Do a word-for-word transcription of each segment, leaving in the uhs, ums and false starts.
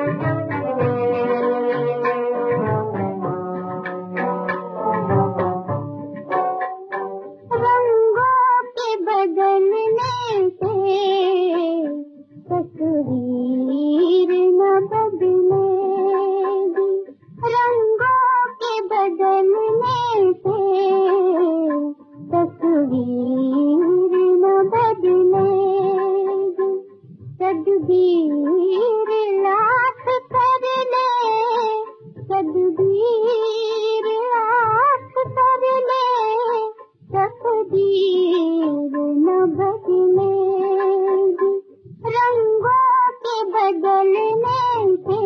तस्वीर न बदलेगी, रंगों के बदलने से तस्वीर न बदलेगी। तदबीर लाख कर ले, तदबीर लाख कर ले, तकदीर न बदलेगी। रंगों के बदलने से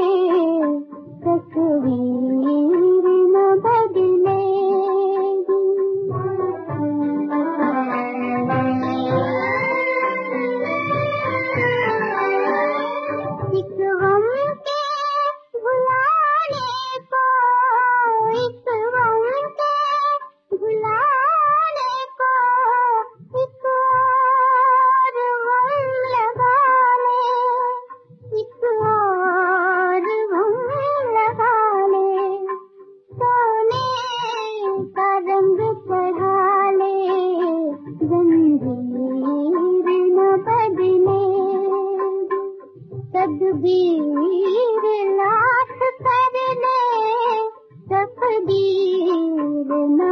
तस्वीर न बदलेगी। इस गम के भुलाने को, इस गम के भुलाने को एक और गम लगा ले, एक और गम लगा ले। सोने का रंग चढ़ा ले, जंजीर न बदलेगी। तदबीर लाख कर ले, तकदीर न